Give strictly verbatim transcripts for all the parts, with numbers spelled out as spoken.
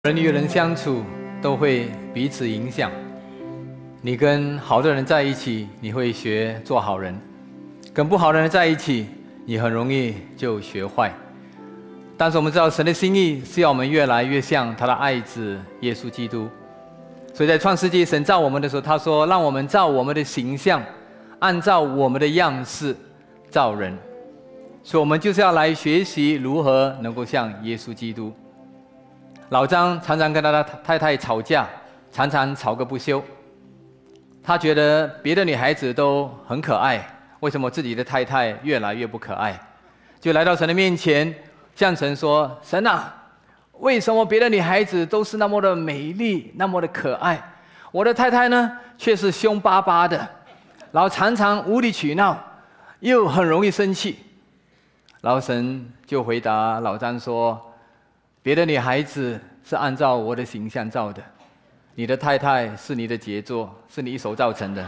人与人相处都会彼此影响。你跟好的人在一起，你会学做好人；跟不好的人在一起，你很容易就学坏。但是我们知道，神的心意是要我们越来越像他的爱子耶稣基督。所以在创世纪，神造我们的时候，他说：“让我们照我们的形象，按照我们的样式造人。”所以，我们就是要来学习如何能够像耶稣基督。老张常常跟他的太太吵架，常常吵个不休。他觉得别的女孩子都很可爱，为什么自己的太太越来越不可爱？就来到神的面前，向神说：“神啊，为什么别的女孩子都是那么的美丽，那么的可爱，我的太太呢，却是凶巴巴的，然后常常无理取闹，又很容易生气。”然后神就回答老张说：“别的女孩子是按照我的形象造的，你的太太是你的杰作，是你一手造成的。”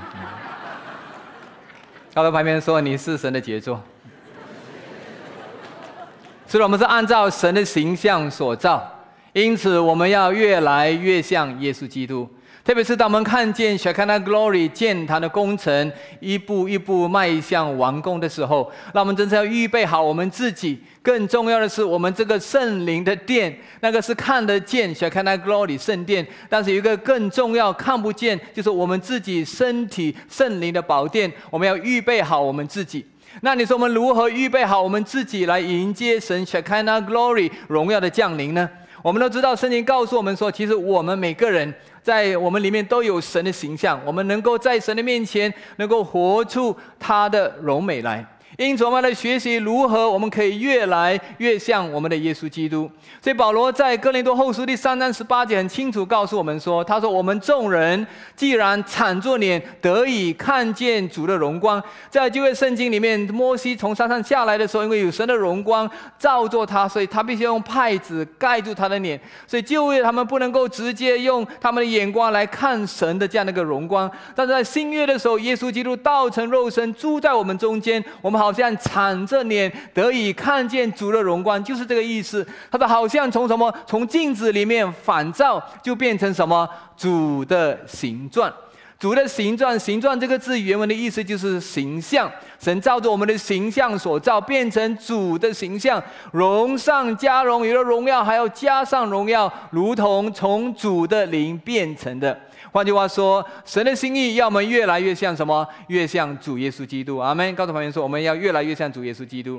告诉旁边说：“你是神的杰作。”所以我们是按照神的形象所造，因此我们要越来越像耶稣基督。特别是当我们看见 Shekinah Glory 建坛的工程一步一步迈向完工的时候，那我们真的要预备好我们自己。更重要的是，我们这个圣灵的殿，那个是看得见 Shekinah Glory 圣殿，但是有一个更重要看不见，就是我们自己身体圣灵的宝殿，我们要预备好我们自己。那你说我们如何预备好我们自己来迎接神 Shekinah Glory 荣耀的降临呢？我们都知道圣经告诉我们说，其实我们每个人在我们里面都有神的形象，我们能够在神的面前能够活出他的荣美来。因此我们来学习如何我们可以越来越像我们的耶稣基督。所以保罗在哥林多后书第三章十八节很清楚告诉我们说，他说我们众人既然敞着脸得以看见主的荣光。在旧约圣经里面，摩西从山上下来的时候，因为有神的荣光照着他，所以他必须用帕子盖住他的脸。所以旧约他们不能够直接用他们的眼光来看神的这样的一个荣光。但是在新约的时候，耶稣基督道成肉身住在我们中间，我们好像敞着脸得以看见主的荣光，就是这个意思。他说好像从什么从镜子里面反照，就变成什么主的形状。主的形状，形状这个字原文的意思就是形象。神照着我们的形象所造，变成主的形象，荣上加荣，有了荣耀还要加上荣耀，如同从主的灵变成的。换句话说，神的心意要我们越来越像什么？越像主耶稣基督。阿们。告诉旁边说，我们要越来越像主耶稣基督。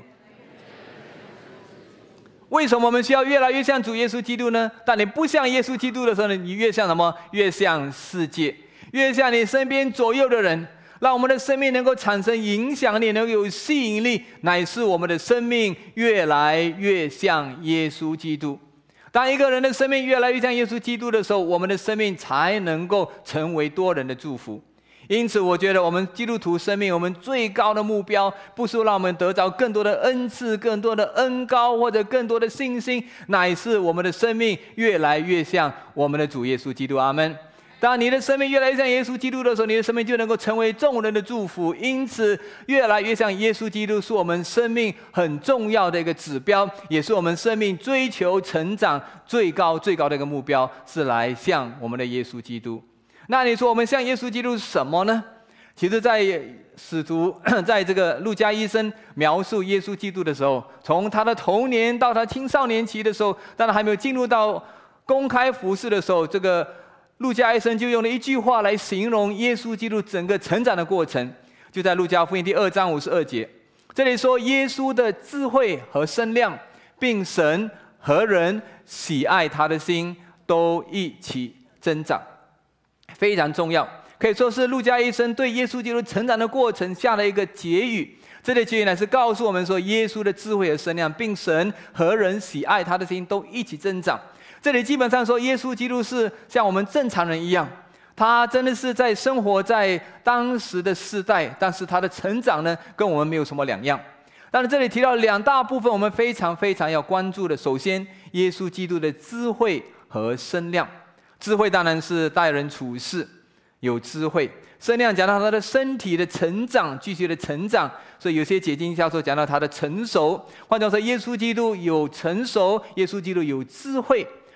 为什么我们需要越来越像主耶稣基督呢？当你不像耶稣基督的时候呢，你越像什么？越像世界，越像你身边左右的人。让我们的生命能够产生影响力，能够有吸引力，乃是我们的生命越来越像耶稣基督。当一个人的生命越来越像耶稣基督的时候，我们的生命才能够成为多人的祝福。因此我觉得我们基督徒生命，我们最高的目标不是让我们得着更多的恩赐，更多的恩膏，或者更多的信心，乃是我们的生命越来越像我们的主耶稣基督。阿们。当你的生命越来越像耶稣基督的时候，你的生命就能够成为众人的祝福。因此越来越像耶稣基督是我们生命很重要的一个指标，也是我们生命追求成长最高最高的一个目标，是来像我们的耶稣基督。那你说我们像耶稣基督是什么呢？其实在使徒在这个路加医生描述耶稣基督的时候，从他的童年到他青少年期的时候，当然还没有进入到公开服事的时候，这个路加医生就用了一句话来形容耶稣基督整个成长的过程，就在路加福音第二章五十二节，这里说耶稣的智慧和身量，并神和人喜爱他的心都一起增长。非常重要，可以说是路加医生对耶稣基督成长的过程下了一个结语。这类结语呢是告诉我们说，耶稣的智慧和身量，并神和人喜爱他的心都一起增长。这里基本上说，耶稣基督是像我们正常人一样，他真的是在生活在当时的世代，但是他的成长呢，跟我们没有什么两样。但是这里提到两大部分，我们非常非常要关注的。首先，耶稣基督的智慧和身量。智慧当然是待人处事有智慧，身量讲到他的身体的成长，继续的成长，所以有些解经教授讲到他的成熟。换句话说，耶稣基督有成熟，耶稣基督有智慧。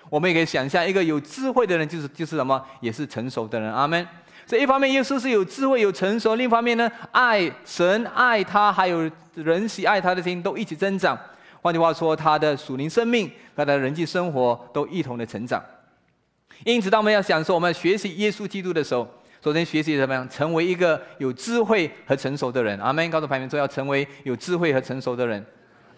我们也可以想象，一个有智慧的人就是就是什么，也是成熟的人。阿们。所以一方面耶稣是有智慧有成熟，另一方面呢，爱神爱他，还有人喜爱他的心都一起增长。换句话说，他的属灵生命和他的人际生活都一同的成长。因此当我们要享受我们要学习耶稣基督的时候，首先学习怎么样成为一个有智慧和成熟的人。阿们。告诉旁边说，要成为有智慧和成熟的人。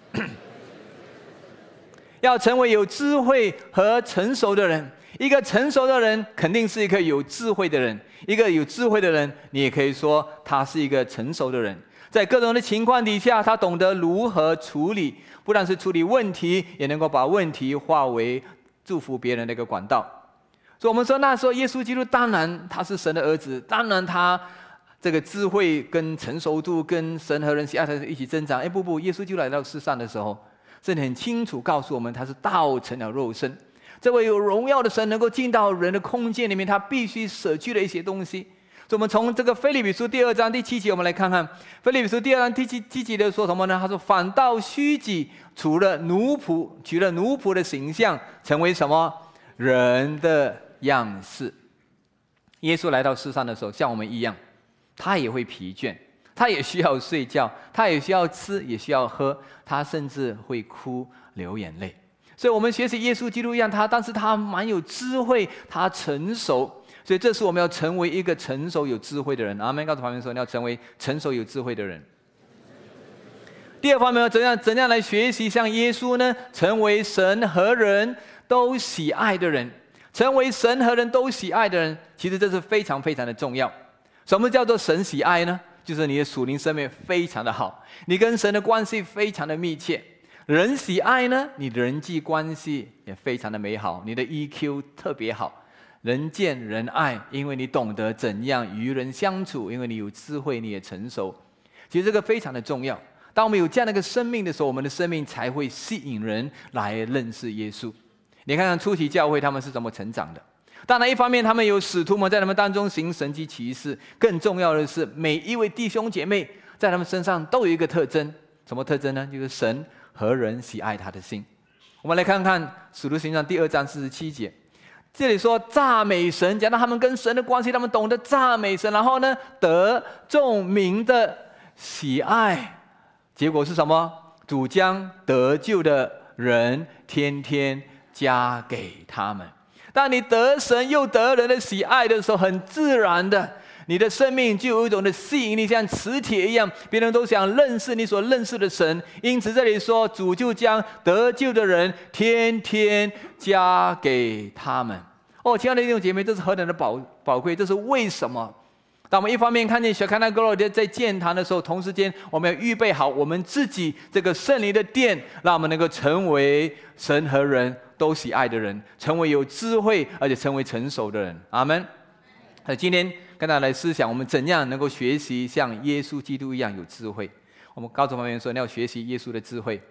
要成为有智慧和成熟的人。一个成熟的人肯定是一个有智慧的人，一个有智慧的人你也可以说他是一个成熟的人。在各种的情况底下，他懂得如何处理，不但是处理问题，也能够把问题化为祝福别人的一个管道。所以我们说那时候耶稣基督当然他是神的儿子，当然他这个智慧跟成熟度跟神和人喜爱他一起增长。哎，不不，耶稣就来到世上的时候，圣经很清楚告诉我们，他是道成了肉身。这位有荣耀的神能够进到人的空间里面，他必须舍去了一些东西。所以我们从这个腓立比书第二章第七节，我们来看看腓立比书第二章第七七节的说什么呢？他说：“反倒虚己，除了奴仆，取了奴仆的形象，成为什么人的样式。”耶稣来到世上的时候，像我们一样，他也会疲倦，他也需要睡觉，他也需要吃，也需要喝，他甚至会哭流眼泪。所以我们学习耶稣基督一样，他但是他蛮有智慧，他成熟。所以这是我们要成为一个成熟有智慧的人。阿们。告诉旁边说，你要成为成熟有智慧的人。第二方面，怎样怎样来学习像耶稣呢？成为神和人都喜爱的人。成为神和人都喜爱的人，其实这是非常非常的重要。什么叫做神喜爱呢？就是你的属灵生命非常的好，你跟神的关系非常的密切。人喜爱呢，你的人际关系也非常的美好，你的 E Q 特别好，人见人爱，因为你懂得怎样与人相处，因为你有智慧，你也成熟。其实这个非常的重要。当我们有这样的一个生命的时候，我们的生命才会吸引人来认识耶稣。你看看初期教会他们是怎么成长的。当然一方面他们有使徒们在他们当中行神迹奇事，更重要的是每一位弟兄姐妹在他们身上都有一个特征。什么特征呢？就是神和人喜爱他的心。我们来看看使徒行传第二章四十七节，这里说赞美神，讲到他们跟神的关系，他们懂得赞美神，然后呢得众民的喜爱。结果是什么？主将得救的人天天加给他们。当你得神又得人的喜爱的时候，很自然的你的生命就有一种的吸引力，像磁铁一样，别人都想认识你所认识的神。因此这里说主就将得救的人天天加给他们。哦，亲爱的弟兄姐妹，这是何等的宝宝贵！这是为什么？当我们一方面看见小康纳哥罗在建堂的时候，同时间我们要预备好我们自己这个圣灵的殿，让我们能够成为神和人都喜爱的人，成为有智慧而且成为成熟的人。阿们。那今天跟大家来思想，我们怎样能够学习像耶稣基督一样有智慧。我们告诉旁边说，你要学习耶稣的智慧。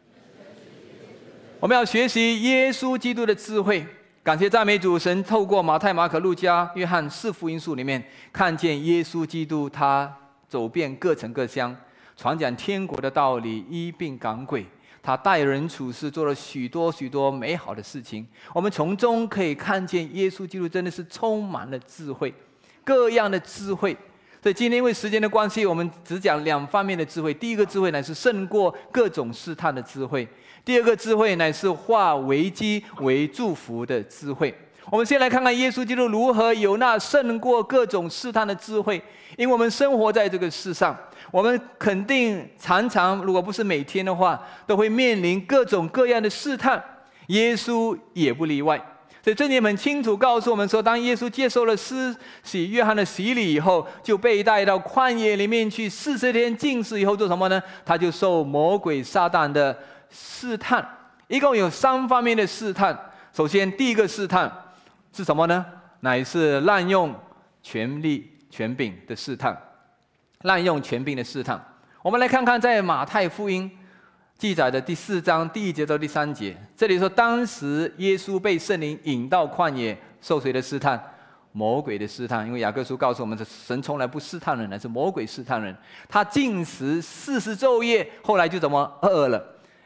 我们要学习耶稣基督的智慧。感谢赞美主，神透过马太、马可、路加、约翰四福音书里面，看见耶稣基督他走遍各城各乡，传讲天国的道理，医病赶鬼，他待人处事做了许多许多美好的事情。我们从中可以看见耶稣基督真的是充满了智慧，各样的智慧。所以今天因为时间的关系，我们只讲两方面的智慧。第一个智慧乃是胜过各种试探的智慧，第二个智慧乃是化危机为祝福的智慧。我们先来看看耶稣基督如何有那胜过各种试探的智慧。因为我们生活在这个世上，我们肯定常常，如果不是每天的话，都会面临各种各样的试探，耶稣也不例外。所以这里很清楚告诉我们说，当耶稣接受了施洗约翰的洗礼以后，就被带到旷野里面去四十天禁食以后做什么呢？他就受魔鬼撒旦的试探。一共有三方面的试探。首先第一个试探是什么呢？乃是滥用权力权柄的试探。滥用权柄的试探。我们来看看在马太福音记载的第四章第一节到第三节，这里说当时耶稣被圣灵引到旷野，受谁的试探？魔鬼的试探。因为雅各书告诉我们，神从来不试探人，乃是魔鬼试探人。他禁食四十昼夜，后来就怎么饿了？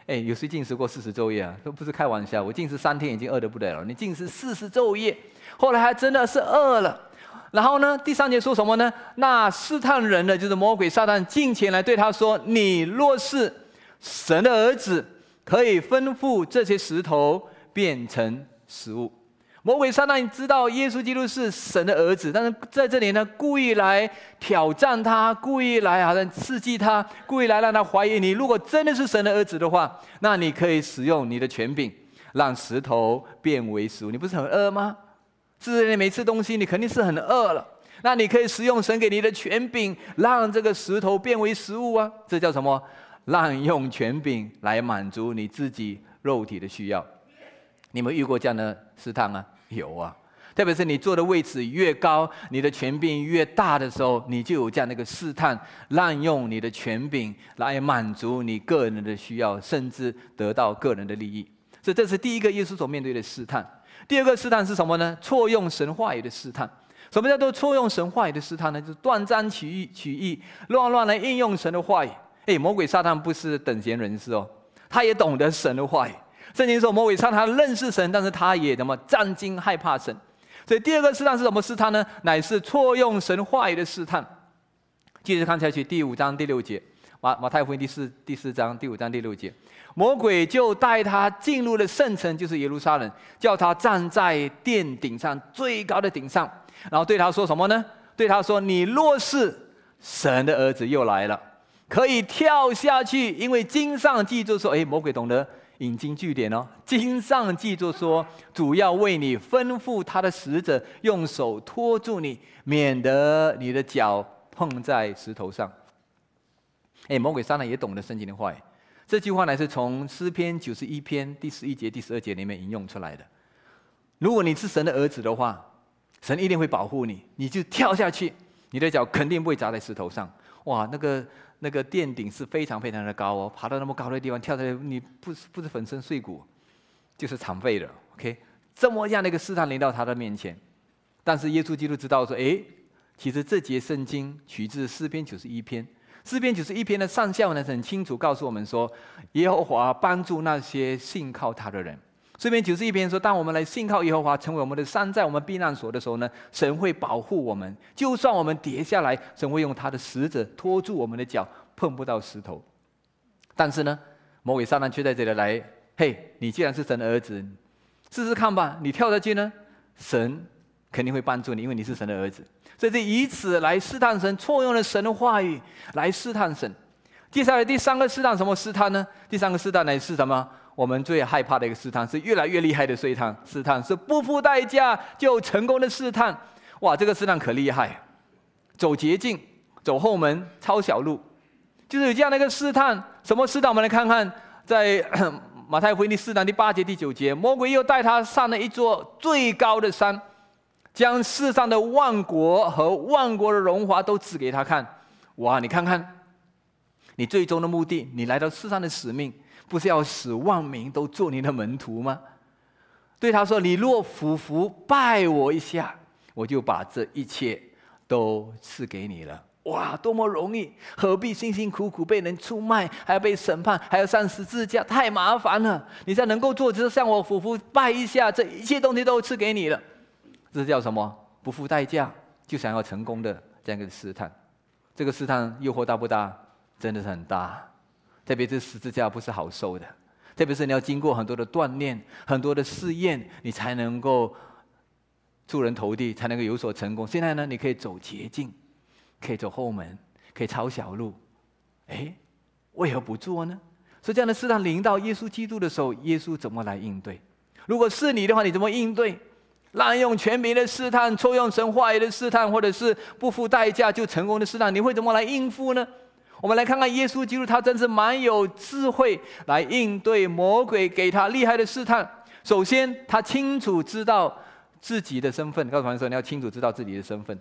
哎，有谁禁食过四十昼夜啊？都不是开玩笑。我禁食三天已经饿得不得了，你禁食四十昼夜，后来还真的是饿了。然后呢，第三节说什么呢？那试探人的就是魔鬼撒旦进前来对他说：“你若是神的儿子，可以吩咐这些石头变成食物。”魔鬼撒旦知道耶稣基督是神的儿子，但是在这里呢，故意来挑战他，故意来好像刺激他，故意来让他怀疑你。如果真的是神的儿子的话，那你可以使用你的权柄，让石头变为食物。你不是很饿吗？是不是你没吃东西，你肯定是很饿了。那你可以使用神给你的权柄，让这个石头变为食物啊！这叫什么？滥用权柄来满足你自己肉体的需要。你们遇过这样的试探啊？有啊，特别是你坐的位置越高，你的权柄越大的时候，你就有这样的一个试探，滥用你的权柄来满足你个人的需要，甚至得到个人的利益。所以这是第一个耶稣所面对的试探。第二个试探是什么呢？错用神话语的试探。什么叫做错用神话语的试探呢？就是断章取义、取义乱乱来应用神的话语。哎，魔鬼撒旦不是等闲人士哦，他也懂得神的话语。圣经说，魔鬼撒旦他认识神，但是他也怎么战惊害怕神。所以第二个试探是什么试探呢？乃是错用神话语的试探。继续看下去，第五章第六节，马马太福音第四第四章第五章第六节。魔鬼就带他进入了圣城，就是耶路撒冷，叫他站在殿顶上最高的顶上，然后对他说什么呢？对他说：“你若是神的儿子，又来了，可以跳下去，因为经上记着说，哎，魔鬼懂得引经据典哦。经上记着说，主要为你吩咐他的使者，用手托住你，免得你的脚碰在石头上。”哎，魔鬼撒旦也懂得圣经的话语。这句话呢是从诗篇九十一篇第十一节、第十二节里面引用出来的。如果你是神的儿子的话，神一定会保护你，你就跳下去，你的脚肯定不会砸在石头上。哇，那个那个殿顶是非常非常的高哦，爬到那么高的地方跳下来，你不是不是粉身碎骨，就是残废了。OK， 这么样的一个试探临到他的面前，但是耶稣基督知道说，哎，其实这节圣经取自诗篇九十一篇。诗篇九十一篇的上下文呢，很清楚告诉我们说，耶和华帮助那些信靠他的人。诗篇九十一篇说，当我们来信靠耶和华，成为我们的山寨、我们避难所的时候呢，神会保护我们。就算我们跌下来，神会用他的使者托住我们的脚，碰不到石头。但是呢，魔鬼撒旦却在这里来，嘿，你既然是神的儿子，试试看吧，你跳下去呢，神肯定会帮助你，因为你是神的儿子。所以是以此来试探神，错用了神的话语来试探神。接下来第三个试探什么试探呢？第三个试探乃是什么？我们最害怕的一个试探，是越来越厉害的试探。试探是不付代价就成功的试探。哇，这个试探可厉害！走捷径，走后门，抄小路，就是有这样的一个试探。什么试探？我们来看看，在马太福音第四章第八节、第九节，魔鬼又带他上了一座最高的山，将世上的万国和万国的荣华都指给他看。哇，你看看，你最终的目的，你来到世上的使命，不是要使万民都做你的门徒吗？对他说：“你若俯伏拜我一下，我就把这一切都赐给你了。”哇，多么容易！何必辛辛苦苦被人出卖，还要被审判，还要上十字架，太麻烦了。你才能够做，只是向我俯伏拜一下，这一切东西都赐给你了。这叫什么？不付代价就想要成功的这样一个试探。这个试探诱惑大不大？真的是很大。特别是十字架不是好受的，特别是你要经过很多的锻炼、很多的试验，你才能够出人头地，才能够有所成功。现在呢，你可以走捷径，可以走后门，可以抄小路。哎，为何不做呢？所以这样的试探临到耶稣基督的时候，耶稣怎么来应对？如果是你的话，你怎么应对？滥用权柄的试探，错用神话语的试探，或者是不付代价就成功的试探，你会怎么来应付呢？我们来看看耶稣基督，他真是蛮有智慧来应对魔鬼给他厉害的试探。首先，他清楚知道自己的身份。告诉团说，你要清楚知道自己的身份。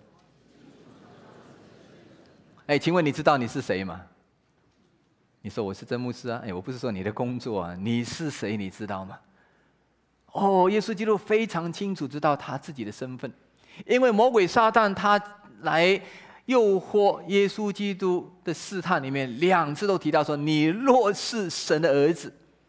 哎，请问你知道你是谁吗？你说我是真牧师啊。哎，我不是说你的工作啊，你是谁？你知道吗？哦，耶稣基督非常清楚知道他自己的身份，因为魔鬼撒旦他来诱惑耶稣基督的试探里面，两次都提到说：“你若是神的儿子。”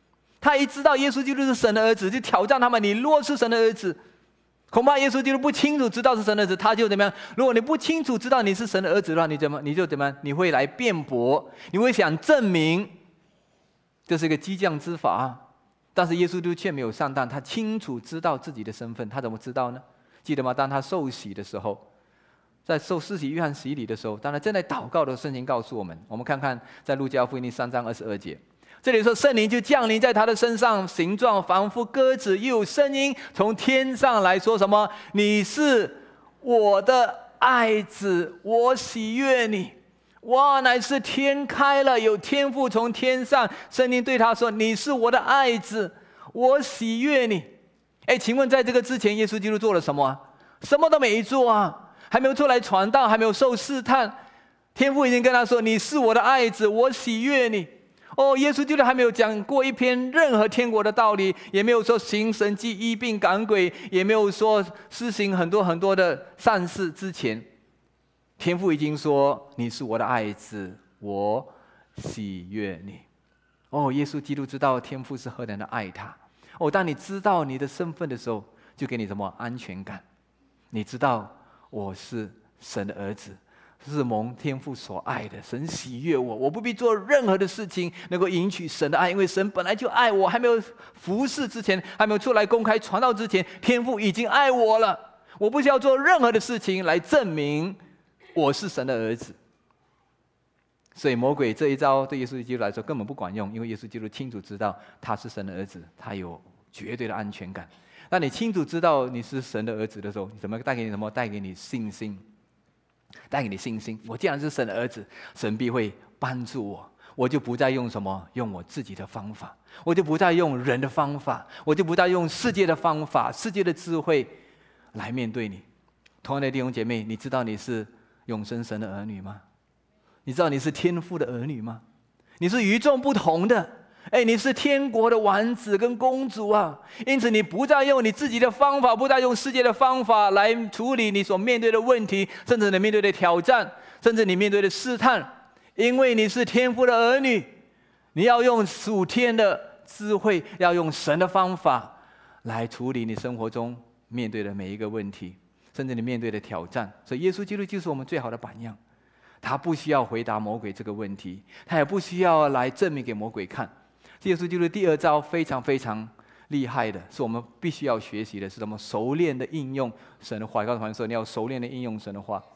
他一知道耶稣基督是神的儿子，就挑战他们：你若是神的儿子，恐怕耶稣基督不清楚知道是神的儿子，他就怎么样？如果你不清楚知道你是神的儿子的话，你怎么你就怎么样？你会来辩驳，你会想证明这是一个激将之法。但是耶稣基督却没有上当，他清楚知道自己的身份。他怎么知道呢？记得吗？当他受洗的时候，在受施洗约翰洗礼的时候，当然正在祷告的时候，圣经告诉我们，我们看看在路加福音第三章二十二节，这里说圣灵就降临在他的身上，形状仿佛鸽子，又有声音从天上来说什么？你是我的爱子，我喜悦你。哇，乃是天开了，有天父从天上，圣灵对他说：你是我的爱子，我喜悦你。哎，请问在这个之前，耶稣基督做了什么啊？什么都没做啊，还没有出来传道，还没有受试探，天父已经跟他说：你是我的爱子，我喜悦你。哦，耶稣基督还没有讲过一篇任何天国的道理，也没有说行神迹、医病赶鬼，也没有说施行很多很多的善事之前，天父已经说：你是我的爱子，我喜悦你。哦，耶稣基督知道天父是何等的爱他。哦，当你知道你的身份的时候，就给你什么安全感？你知道我是神的儿子，是蒙天父所爱的，神喜悦我，我不必做任何的事情能够引起神的爱，因为神本来就爱我，还没有服侍之前，还没有出来公开传道之前，天父已经爱我了。我不需要做任何的事情来证明我是神的儿子。所以魔鬼这一招对耶稣基督来说根本不管用，因为耶稣基督清楚知道他是神的儿子，他有绝对的安全感。当你清楚知道你是神的儿子的时候，怎么带给你什么？带给你信心，带给你信心。我既然是神的儿子，神必会帮助我，我就不再用什么用我自己的方法，我就不再用人的方法，我就不再用世界的方法、世界的智慧来面对你。同样的弟兄姐妹，你知道你是永生神的儿女吗？你知道你是天父的儿女吗？你是与众不同的，哎，你是天国的王子跟公主啊！因此，你不再用你自己的方法，不再用世界的方法来处理你所面对的问题，甚至你面对的挑战，甚至你面对的试探，因为你是天父的儿女，你要用属天的智慧，要用神的方法来处理你生活中面对的每一个问题，甚至你面对的挑战。所以，耶稣基督就是我们最好的榜样。他不需要回答魔鬼这个问题，他也不需要来证明给魔鬼看。耶稣基督第二招非常非常厉害的，是我们必须要学习的，是怎么熟练的应用神的话。告诉朋友说，你要熟练的应用神的话。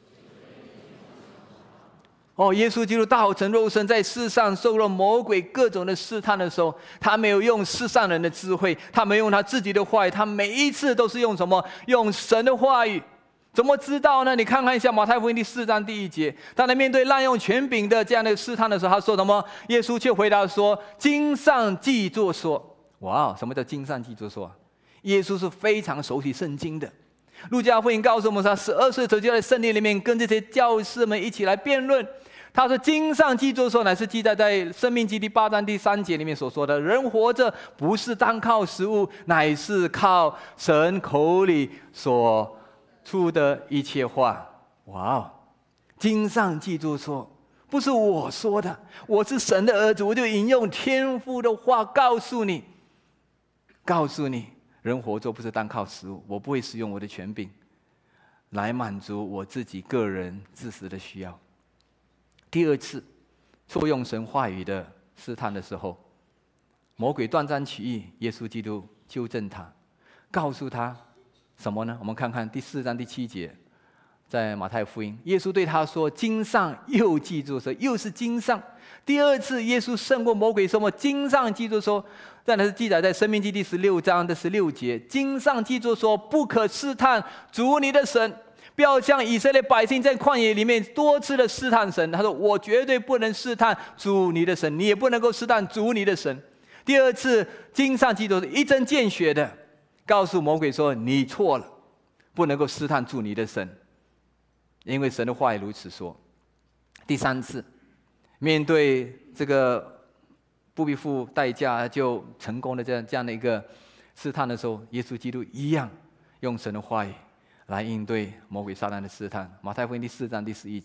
哦，耶稣基督道成肉身，在世上受了魔鬼各种的试探的时候，他没有用世上人的智慧，他没有用他自己的话语，他每一次都是用什么？用神的话语。怎么知道呢？你看看一下马太福音第四章第一节，当他面对滥用权柄的这样的试探的时候，他说什么？耶稣却回答说：经上记着说。哇，什么叫经上记着说？耶稣是非常熟悉圣经的。路加福音告诉我们说，十二岁的时候就在圣殿里面跟这些教士们一起来辩论。他说：经上记着说，乃是记载在申命记第八章第三节里面所说的，人活着不是单靠食物，乃是靠神口里所出的一切话。哇哦，经上记住说，不是我说的，我是神的儿子，我就引用天父的话告诉你，告诉你，人活着不是单靠食物，我不会使用我的权柄来满足我自己个人自私的需要。第二次错用神话语的试探的时候，魔鬼断章取义，耶稣基督纠正他，告诉他什么呢？我们看看第四章第七节，在马太福音，耶稣对他说：经上又记住说，又是经上。第二次耶稣胜过魔鬼，什么？经上记住说，这是记载在申命记第十六章的十六节，经上记住说，不可试探主你的神，不要像以色列百姓在旷野里面多次的试探神。他说：我绝对不能试探主你的神，你也不能够试探主你的神。第二次经上记住，一针见血的告诉魔鬼说：你错了，不能够试探主你的神，因为神的话也如此说。第三次面对这个不必付代价就成功的这样这样的一个试探的时候，耶稣基督一样用神的话语来应对魔鬼撒旦的试探。马太福音第四章第十一节，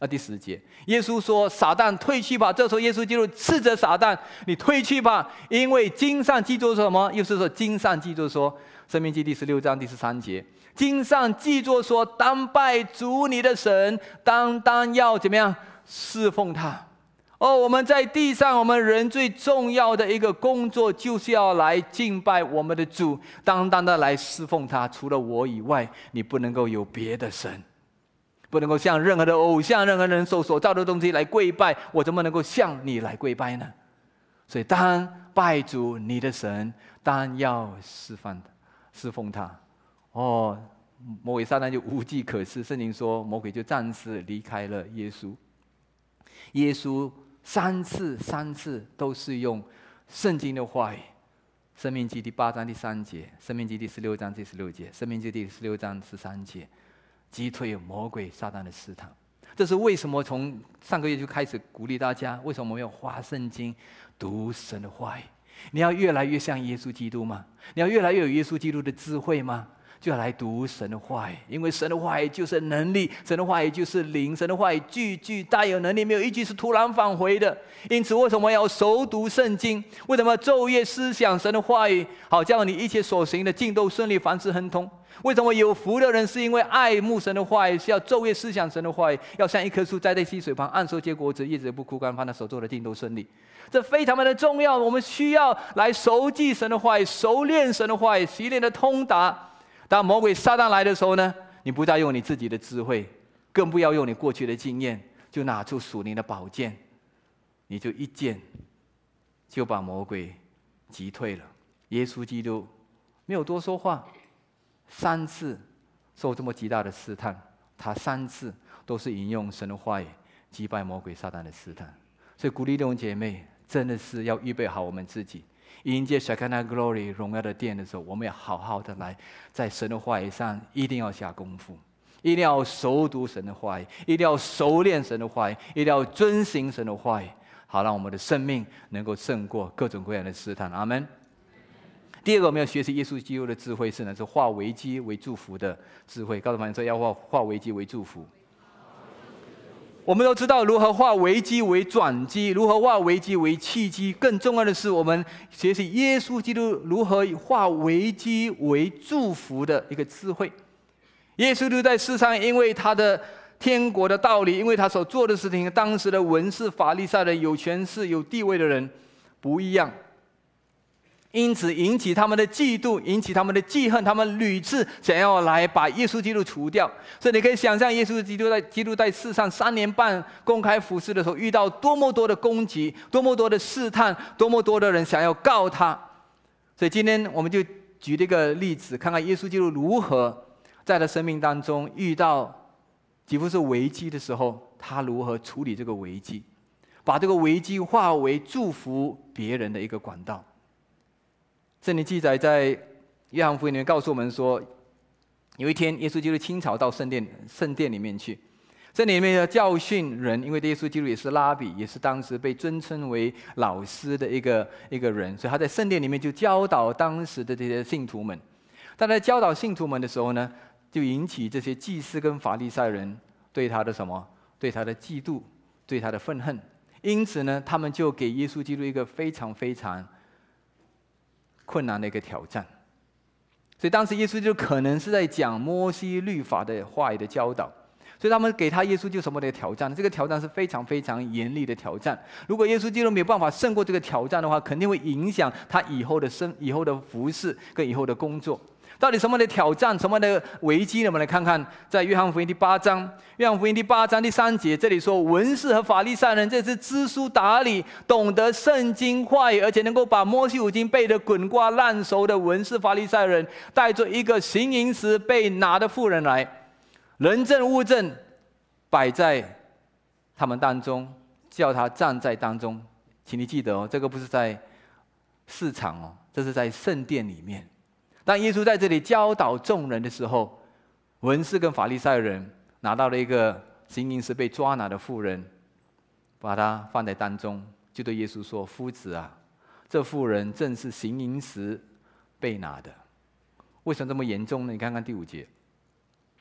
啊，第十节，耶稣说：“撒旦退去吧。”这时候耶稣基督斥责撒旦：“你退去吧，因为经上记住说什么？”又是说经上记住说，《申命记》第十六章第十三节，经上记住说：“当拜主你的神，当当要怎么样侍奉他。”哦，我们在地上，我们人最重要的一个工作，就是要来敬拜我们的主，当当的来侍奉他。除了我以外，你不能够有别的神。不能够向任何的偶像、任何人手所造的东西来跪拜，我怎么能够向你来跪拜呢？所以，当拜主你的神，当要侍奉他，侍奉他。哦，魔鬼撒旦就无计可施。圣经说，魔鬼就暂时离开了耶稣。耶稣三次、三次都是用圣经的话语，《申命记》第八章第三节，《申命记》第十六章第十六节，《申命记》第十六章十三节。击退魔鬼撒旦的试探，这是为什么？从上个月就开始鼓励大家，为什么我们要花圣经、读神的话语？你要越来越像耶稣基督吗？你要越来越有耶稣基督的智慧吗？就要来读神的话语，因为神的话语就是能力，神的话语就是灵，神的话语句句带有能力，没有一句是突然返回的。因此，为什么要熟读圣经？为什么昼夜思想神的话语，好叫你一切所行的尽都顺利，凡事亨通？为什么有福的人是因为爱慕神的话语，是要昼夜思想神的话语，要像一棵树栽在溪水旁，按时结果子，叶子不枯干，凡他所做的尽都顺利。这非常的重要，我们需要来熟记神的话语，熟练神的话语，习练的通达。当魔鬼撒旦来的时候呢，你不再用你自己的智慧，更不要用你过去的经验，就拿出属灵的宝剑，你就一剑就把魔鬼击退了。耶稣基督没有多说话，三次受这么极大的试探，他三次都是引用神的话语击败魔鬼撒旦的试探。所以鼓励弟兄姐妹，真的是要预备好我们自己，迎接 Shekinah Glory 荣耀的殿的时候，我们要好好的来在神的话语上一定要下功夫，一定要熟读神的话语，一定要熟练神的话语，一定要遵行神的话语，好让我们的生命能够胜过各种各样的试探。阿们。第二个，我们要学习耶稣基督的智慧是呢，是化危机为祝福的智慧。告诉朋友说，要化化危机为祝福。我们都知道如何化危机为转机，如何化危机为契机。更重要的是，我们学习耶稣基督如何化危机为祝福的一个智慧。耶稣基督在世上，因为他的天国的道理，因为他所做的事情，当时的文士、法利赛人、有权势、有地位的人不一样。因此引起他们的嫉妒，引起他们的记恨，他们屡次想要来把耶稣基督除掉。所以你可以想象，耶稣基督在基督在世上三年半公开服事的时候，遇到多么多的攻击，多么多的试探，多么多的人想要告他。所以今天我们就举这个例子，看看耶稣基督如何在他生命当中遇到几乎是危机的时候，他如何处理这个危机，把这个危机化为祝福别人的一个管道。圣经记载在约翰福音里面告诉我们说，有一天耶稣基督清早到圣殿圣殿里面去，圣殿里面要教训人，因为耶稣基督也是拉比，也是当时被尊称为老师的一个一个人，所以他在圣殿里面就教导当时的这些信徒们。但在教导信徒们的时候呢，就引起这些祭司跟法利赛人对他的什么？对他的嫉妒，对他的愤恨。因此呢，他们就给耶稣基督一个非常非常困难的一个挑战。所以当时耶稣就可能是在讲摩西律法的话语的教导，所以他们给他耶稣就什么的挑战？这个挑战是非常非常严厉的挑战。如果耶稣基督没有办法胜过这个挑战的话，肯定会影响他以后的生、以后的服事跟以后的工作。到底什么的挑战，什么的危机呢？我们来看看，在约翰福音第八章，约翰福音第八章第三节，这里说，文士和法利赛人这是知书达理，懂得圣经话语，而且能够把摩西五经背得滚瓜烂熟的文士法利赛人，带着一个行淫时被拿的妇人来，人证物证摆在他们当中，叫他站在当中。请你记得哦，这个不是在市场哦，这是在圣殿里面。当耶稣在这里教导众人的时候，文士跟法利赛人拿到了一个行淫时被抓拿的妇人，把她放在当中，就对耶稣说：“夫子啊，这妇人正是行淫时被拿的。”为什么这么严重呢？你看看第五节，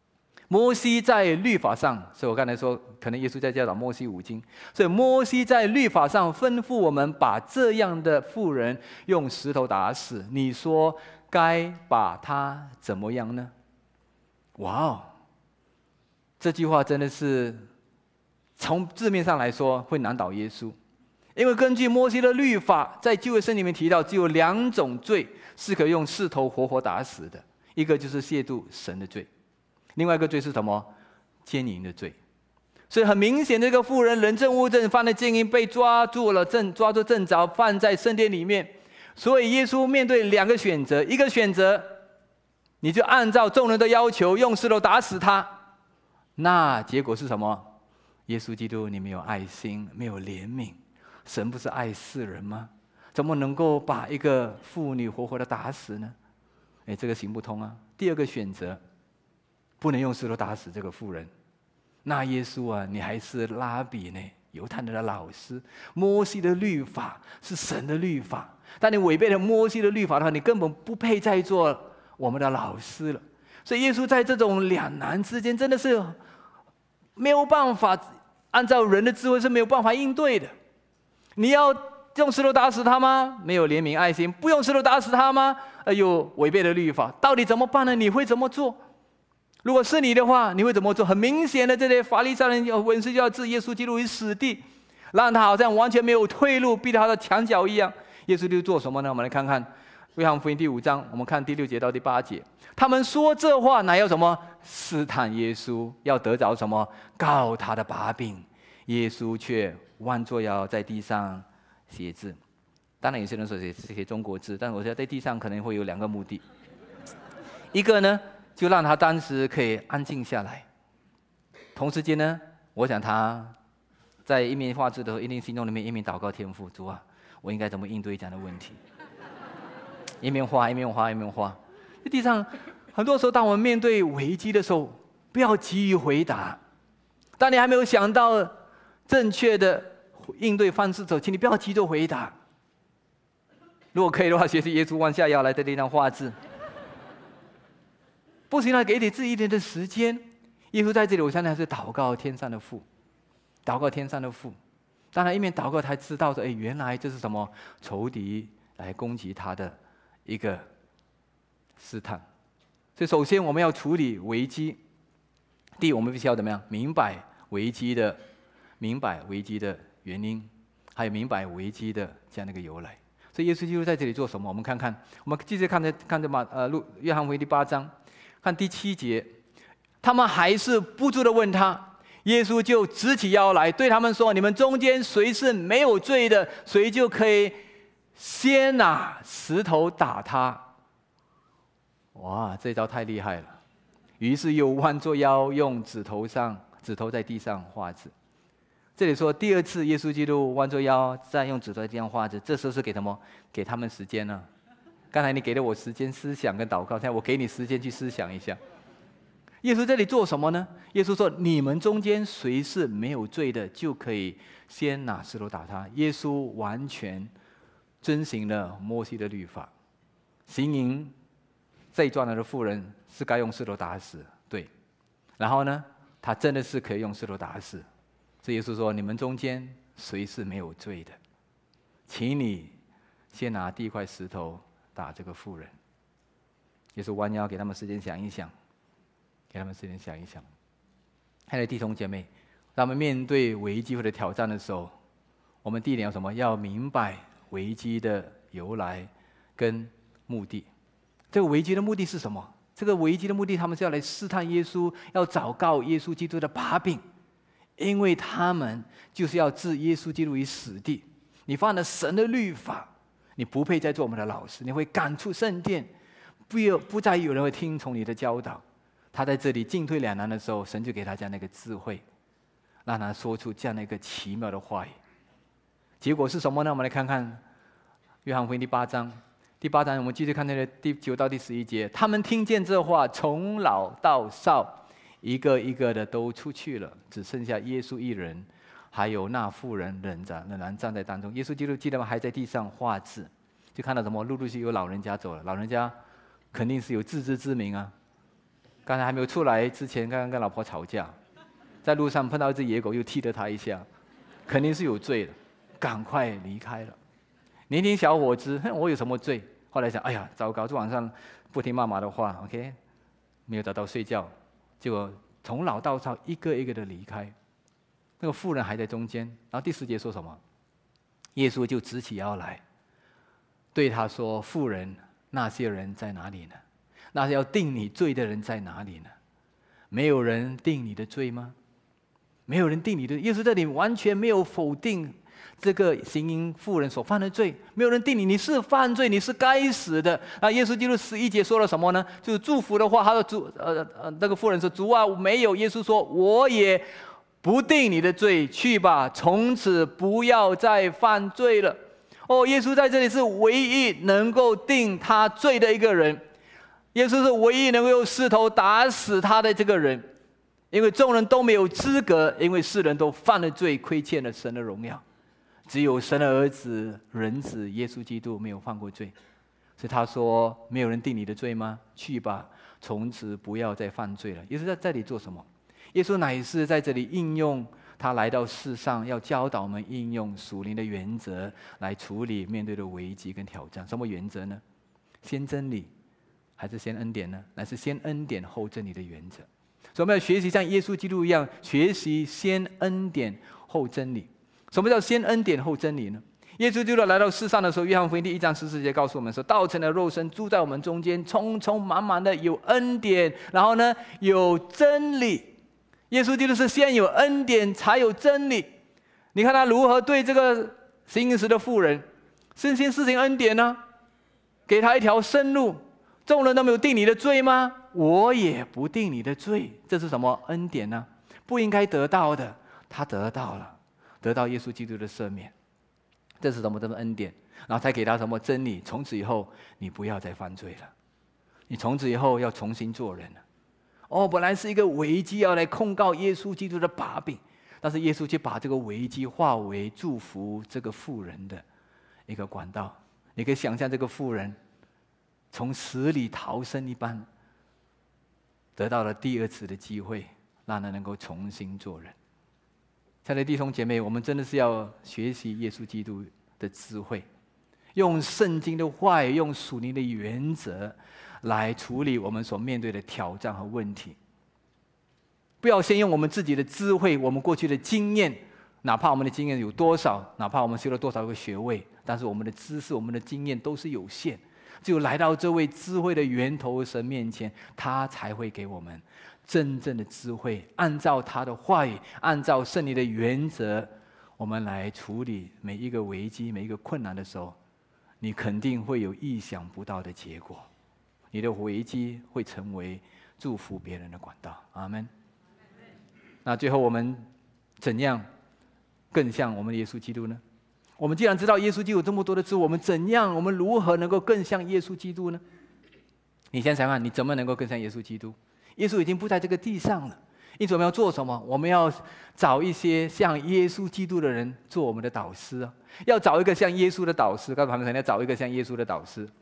摩西在律法上，所以我刚才说，可能耶稣在教导摩西五经，所以摩西在律法上吩咐我们把这样的妇人用石头打死。你说该把他怎么样呢？哇哦，这句话真的是从字面上来说会难倒耶稣，因为根据摩西的律法，在旧约圣经里面提到，只有两种罪是可以用石头活活打死的，一个就是亵渎神的罪，另外一个罪是什么？奸淫的罪。所以很明显，这个妇人人证物证犯了奸淫，被抓住了正抓住正着，放在圣殿里面。所以耶稣面对两个选择，一个选择你就按照众人的要求用石头打死他，那结果是什么？耶稣基督，你没有爱心，没有怜悯。神不是爱世人吗？怎么能够把一个妇女活活的打死呢？哎，这个行不通啊。第二个选择，不能用石头打死这个妇人。那耶稣啊，你还是拉比呢，犹太人的老师。摩西的律法是神的律法，但你违背了摩西的律法的话，你根本不配再做我们的老师了。所以耶稣在这种两难之间，真的是没有办法，按照人的智慧是没有办法应对的。你要用石头打死他吗？没有怜悯爱心。不用石头打死他吗？呃，有违背了律法。到底怎么办呢？你会怎么做？如果是你的话，你会怎么做？很明显的，这些法利赛人、文士就要置耶稣基督于死地，让他好像完全没有退路，逼他的墙角一样。耶稣基督做什么呢？我们来看看约翰福音第五章，我们看第六节到第八节。他们说这话，乃要什么？试探耶稣，要得着什么？告他的把柄。耶稣却弯作腰在地上写字。当然有些人说写写中国字，但我觉得在地上可能会有两个目的。一个呢，就让他当时可以安静下来。同时间呢，我想他在一面画字的时候，一定心中里面一面祷告天父，主啊，我应该怎么应对这样的问题？一面画一面画一面画。在地上，很多时候当我们面对危机的时候，不要急于回答。当你还没有想到正确的应对方式的时候，请你不要急着回答。如果可以的话，学习耶稣弯下腰来在地上画字。不行了，给你自己一点的时间。耶稣在这里，我相信还是祷告天上的父，祷告天上的父。当然，一面祷告，才知道说，哎，原来这是什么仇敌来攻击他的一个试探。所以，首先我们要处理危机。第一，我们必须要怎么样？明白危机的，明白危机的原因，还有明白危机的这样的一个由来。所以，耶稣基督在这里做什么？我们看看，我们继续看着看着马呃路约翰福音第八章。看第七节，他们还是不住地问他，耶稣就直起腰来，对他们说：“你们中间谁是没有罪的，谁就可以先拿石头打他。”哇，这招太厉害了！于是又弯作腰，用指头上指头在地上画字。这里说第二次，耶稣基督弯作腰，再用指头在地上画字。这时候是给什么？给他们时间呢？刚才你给了我时间思想跟祷告，现在我给你时间去思想一下。耶稣这里做什么呢？耶稣说：“你们中间谁是没有罪的，就可以先拿石头打他。”耶稣完全遵行了摩西的律法。行淫这一状的妇人是该用石头打死，对。然后呢，他真的是可以用石头打死。所以耶稣说：“你们中间谁是没有罪的，请你先拿第一块石头打这个妇人。”耶稣弯腰给他们时间想一想，给他们时间想一想。亲爱的弟兄姐妹，当我们面对危机或者挑战的时候，我们第一点要什么？要明白危机的由来跟目的。这个危机的目的是什么？这个危机的目的，他们是要来试探耶稣，要找告耶稣基督的把柄，因为他们就是要置耶稣基督于死地。你犯了神的律法，你不配再做我们的老师，你会赶出圣殿，不有不再有人会听从你的教导。他在这里进退两难的时候，神就给他这样的一个智慧，让他说出这样的一个奇妙的话语。结果是什么呢？我们来看看约翰福音第八章。第八章我们继续看那个第九到第十一节。他们听见这话，从老到少，一个一个的都出去了，只剩下耶稣一人，还有那妇人仍然仍然站在当中。耶稣基督记得吗？还在地上画字，就看到什么？陆陆续续有老人家走了。老人家肯定是有自知之明啊， 刚才还没有出来之前，刚刚跟老婆吵架，在路上碰到一只野狗，又踢了他一下，肯定是有罪的，赶快离开了。年轻小伙子，哼，我有什么罪？后来想，哎呀，糟糕，这晚上不听妈妈的话 ，OK， 没有得到睡觉，结果从老到少一个一个的离开。那个妇人还在中间，然后第十节说什么？耶稣就直起腰来，对他说：“妇人，那些人在哪里呢？那些要定你罪的人在哪里呢？没有人定你的罪吗？没有人定你的。耶稣这里完全没有否定这个行淫妇人所犯的罪，没有人定你，你是犯罪，你是该死的。那耶稣基督十一节说了什么呢？就是祝福的话，他说主呃呃那个妇人说：主啊，没有。耶稣说：我也不定你的罪，去吧，从此不要再犯罪了。哦，耶稣在这里是唯一能够定他罪的一个人，耶稣是唯一能够用石头打死他的这个人，因为众人都没有资格，因为世人都犯了罪，亏欠了神的荣耀，只有神的儿子人子耶稣基督没有犯过罪，所以他说：没有人定你的罪吗？去吧，从此不要再犯罪了。耶稣在这里做什么？耶稣乃是在这里应用他来到世上要教导我们应用属灵的原则来处理面对的危机跟挑战。什么原则呢？先真理还是先恩典呢？乃是先恩典后真理的原则。所以我们要学习像耶稣基督一样，学习先恩典后真理。什么叫先恩典后真理呢？耶稣基督来到世上的时候，约翰福音第一章十四节告诉我们说：道成了肉身，住在我们中间，充充满满的有恩典，然后呢有真理。耶稣基督是先有恩典才有真理。你看他如何对这个行淫时的妇人，是先施行恩典呢？给他一条生路。众人都没有定你的罪吗？我也不定你的罪。这是什么恩典呢？不应该得到的，他得到了，得到耶稣基督的赦免。这是什么？这么恩典，然后才给他什么真理？从此以后，你不要再犯罪了，你从此以后要重新做人了。哦，本来是一个危机要来控告耶稣基督的把柄，但是耶稣却把这个危机化为祝福这个妇人的一个管道。你可以想象这个妇人从死里逃生一般，得到了第二次的机会，让人能够重新做人。亲爱的弟兄姐妹，我们真的是要学习耶稣基督的智慧，用圣经的话语，用属灵的原则来处理我们所面对的挑战和问题。不要先用我们自己的智慧，我们过去的经验，哪怕我们的经验有多少，哪怕我们修了多少个学位，但是我们的知识、我们的经验都是有限。只有来到这位智慧的源头神面前，他才会给我们真正的智慧，按照他的话语，按照圣灵的原则，我们来处理每一个危机、每一个困难的时候，你肯定会有意想不到的结果。你的危机会成为祝福别人的管道。阿们。那最后我们怎样更像我们的耶稣基督呢？我们既然知道耶稣基督有这么多的智慧，我们怎样，我们如何能够更像耶稣基督呢？你先想想，你怎么能够更像耶稣基督？耶稣已经不在这个地上了，因此我们要做什么？我们要找一些像耶稣基督的人做我们的导师啊！要找一个像耶稣的导师，告诉旁边人要找一个像耶稣的导师。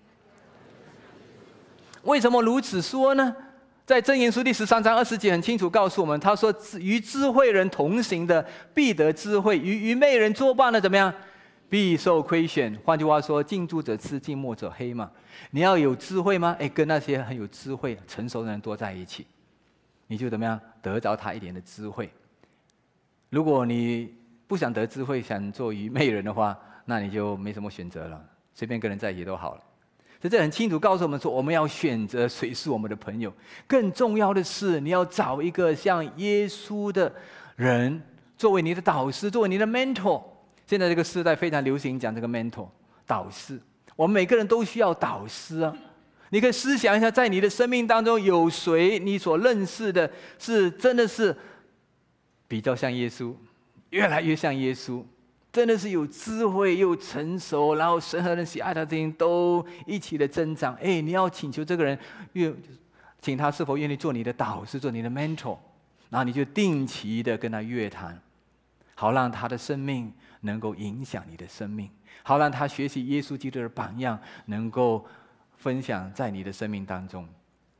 为什么如此说呢？在箴言书第十三章二十节很清楚告诉我们，他说：与智慧人同行的必得智慧，与愚昧人作伴的怎么样？必受亏损。换句话说，近朱者赤，近墨者黑嘛。你要有智慧吗？哎，跟那些很有智慧、成熟的人多在一起，你就怎么样得着他一点的智慧。如果你不想得智慧，想做愚昧人的话，那你就没什么选择了，随便跟人在一起都好了。所以这很清楚告诉我们说，我们要选择谁是我们的朋友。更重要的是，你要找一个像耶稣的人作为你的导师，作为你的 mentor。现在这个时代非常流行讲这个 mentor 导师，我们每个人都需要导师啊。你可以思想一下，在你的生命当中有谁你所认识的是真的是比较像耶稣，越来越像耶稣，真的是有智慧又成熟，然后神和人喜爱他的事情都一起的增长。哎，你要请求这个人愿，请他是否愿意做你的导师，做你的 mentor， 然后你就定期的跟他约谈，好让他的生命能够影响你的生命，好让他学习耶稣基督的榜样，能够分享在你的生命当中。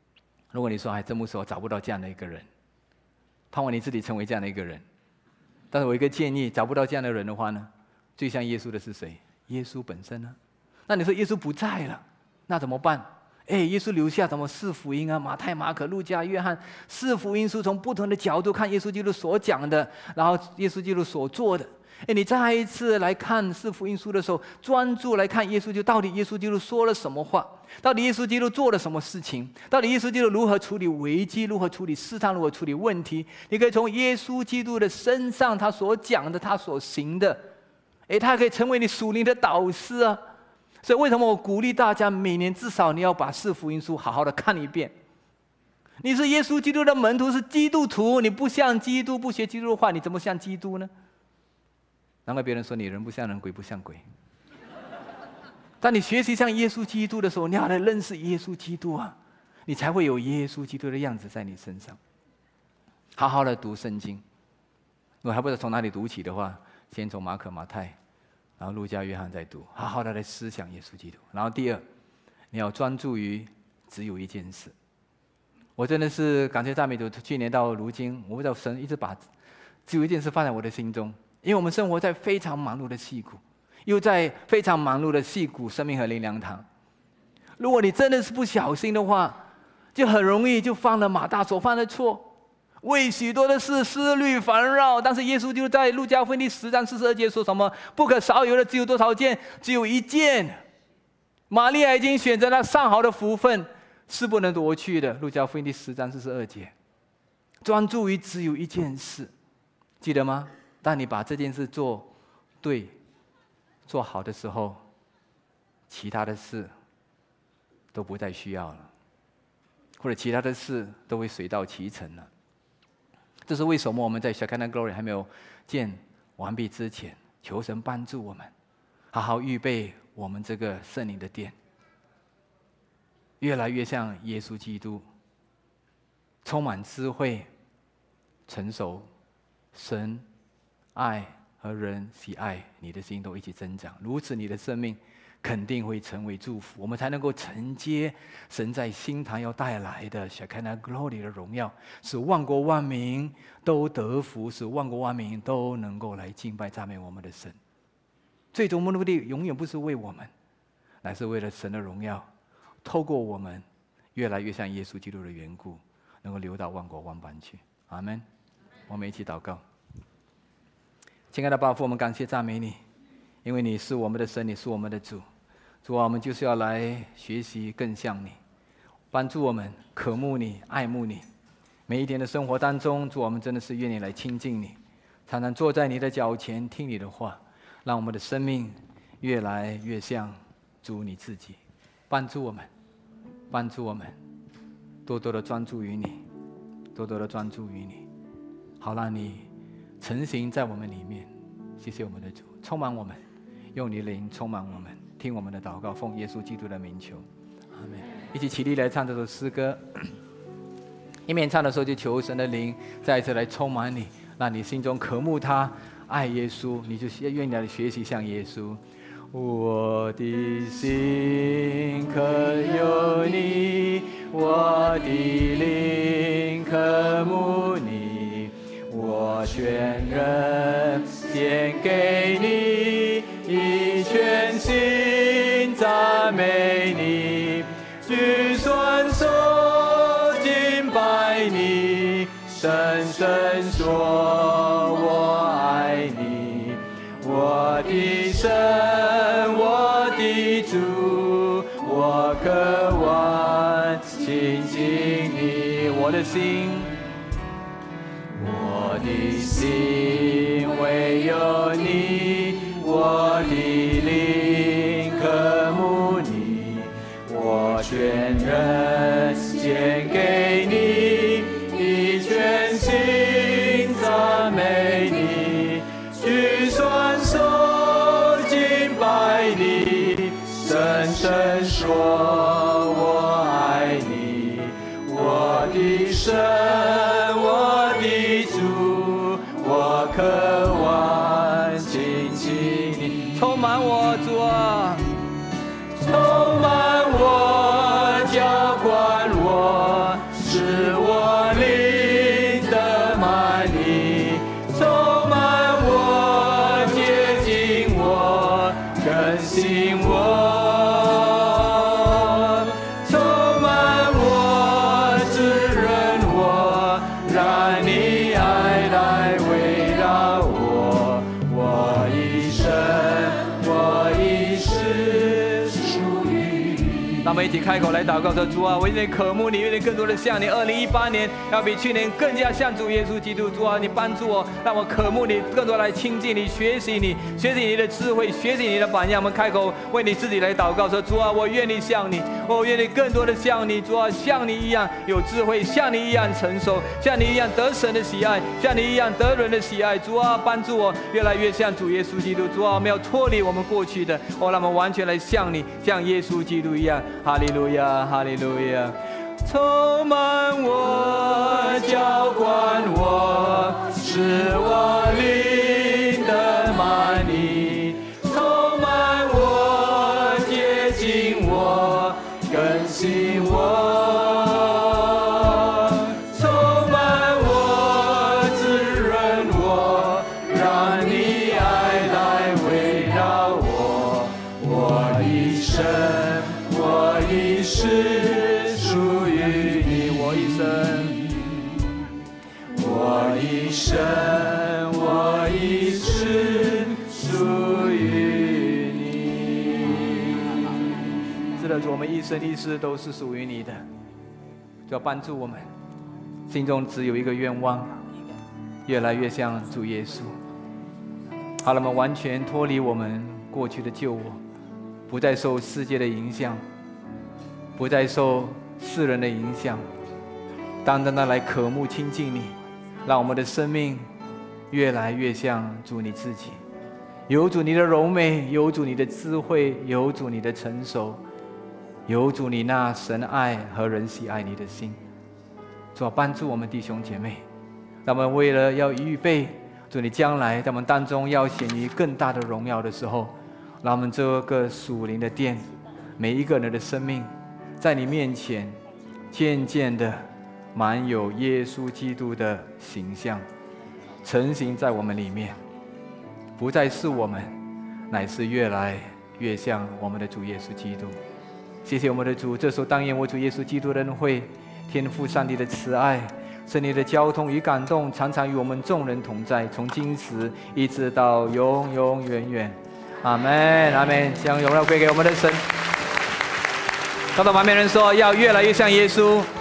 如果你说，哎，这牧师我找不到这样的一个人，盼望你自己成为这样的一个人。但是我一个建议，找不到这样的人的话呢，最像耶稣的是谁？耶稣本身呢？那你说耶稣不在了，那怎么办？哎，耶稣留下什么四福音啊？马太、马可、路加、约翰，四福音书从不同的角度看耶稣基督所讲的，然后耶稣基督所做的。哎，你再一次来看四福音书的时候，专注来看耶稣基督，到底耶稣基督说了什么话？到底耶稣基督做了什么事情？到底耶稣基督如何处理危机？如何处理试探？如何处理问题？你可以从耶稣基督的身上，他所讲的，他所行的，哎，他可以成为你属灵的导师啊。所以为什么我鼓励大家每年至少你要把四福音书好好的看一遍？你是耶稣基督的门徒，是基督徒，你不像基督，不学基督的话，你怎么像基督呢？难怪别人说你人不像人，鬼不像鬼。当你学习像耶稣基督的时候，你要来认识耶稣基督啊，你才会有耶稣基督的样子在你身上。好好的读圣经，如果还不知道从哪里读起的话，先从马可、马太，然后路加、约翰再读，好好的来思想耶稣基督。然后第二，你要专注于只有一件事。我真的是感谢赞美主，去年到如今，我不知道神一直把只有一件事放在我的心中，因为我们生活在非常忙碌的矽谷，又在非常忙碌的矽谷生命和灵粮堂。如果你真的是不小心的话，就很容易就犯了马大所犯的错。为许多的事思虑烦扰，但是耶稣就在路加福音第十章四十二节说什么？不可少有的只有多少件？只有一件。玛利亚已经选择了上好的福分，是不能夺去的。路加福音第十章四十二节，专注于只有一件事，记得吗？当你把这件事做对、做好的时候，其他的事都不再需要了，或者其他的事都会水到渠成了。这是为什么我们在 Shekinah Glory 还没有建完毕之前，求神帮助我们好好预备我们这个圣灵的殿，越来越像耶稣基督，充满智慧、成熟，神爱和人喜爱，你的心都一起增长，如此你的生命肯定会成为祝福，我们才能够承接神在新堂要带来的 Shekinah Glory 的荣耀，使万国万民都得福，使万国万民都能够来敬拜赞美我们的神。最终目的永远不是为我们，乃是为了神的荣耀，透过我们越来越像耶稣基督的缘故，能够流到万国万邦去。阿们。我们一起祷告。亲爱的爸父，我们感谢赞美你，因为你是我们的神，你是我们的主。主啊，我们就是要来学习更像你，帮助我们渴慕你、爱慕你。每一天的生活当中，主，我们真的是愿意来亲近你，常常坐在你的脚前听你的话，让我们的生命越来越像主你自己。帮助我们，帮助我们，多多的专注于你，多多的专注于你，好让你成型在我们里面。谢谢我们的主，充满我们，用你的灵充满我们，听我们的祷告，奉耶稣基督的名求，阿们。一起起立来唱这首诗歌，一面唱的时候就求神的灵再一次来充满你，让你心中渴慕他，爱耶稣，你就愿意来学习像耶稣。我的心可有你，我的灵渴慕你，我全人献给你，以全心赞美你，举双手敬拜你，深深说我爱你，我的神，我的主，我渴望亲近你，我的心，我的心唯有你，我的灵渴慕你，我全人献给你，以全心赞美你，举双手敬拜你，深深说我爱你，我的神，我的主，我渴望亲近你，充满我主啊，充满我，浇灌我， 让你爱来围绕我，我一生，我一世属于你。让我们一起开口来祷告说：主啊，我愿意渴慕你，愿意更多的像你。二零一八年要比去年更加像主耶稣基督。主啊，你帮助我，让我渴慕你，更多来亲近你，学习你，学习你的智慧，学习你的榜样。我们开口为你自己来祷告说：主啊，我愿意像你，我愿意更多的像你。主啊，像你一样有智慧，像你一样成熟，像你一样得神的喜爱，像你一样得人的喜爱。主啊，帮助我越来越像主耶稣基督。主啊，我们要脱离我们过去的，哦，让我们完全来像你，像耶稣基督一样。哈利路亚，哈利路亚。充满我，浇灌我，使我灵的满溢。充满我，洁净我，更新我。充满我，滋润我，让你爱来围绕我。我一生，我一世属于你，我一生，我一生，我一世属于你。是的，主，我们一生一世都是属于你的。就要帮助我们，心中只有一个愿望，越来越像主耶稣。好了，我们完全脱离我们过去的旧我，不再受世界的影响，不再受世人的影响，单单的来渴慕亲近你，让我们的生命越来越像主你自己。有主你的柔美，有主你的智慧，有主你的成熟，有主你那神爱和人喜爱你的心。主啊，帮助我们弟兄姐妹，让我们为了要预备主你将来在我们当中要显于更大的荣耀的时候，让我们这个属灵的殿，每一个人的生命在你面前渐渐的满有耶稣基督的形象，成型在我们里面，不再是我们，乃是越来越像我们的主耶稣基督。谢谢我们的主，这时候当愿我主耶稣基督的恩惠，天父上帝的慈爱，圣灵的交通与感动，常常与我们众人同在，从今时一直到永永远远。阿们，阿们。将荣耀归给我们的神。告诉旁边人说，要越来越像耶稣。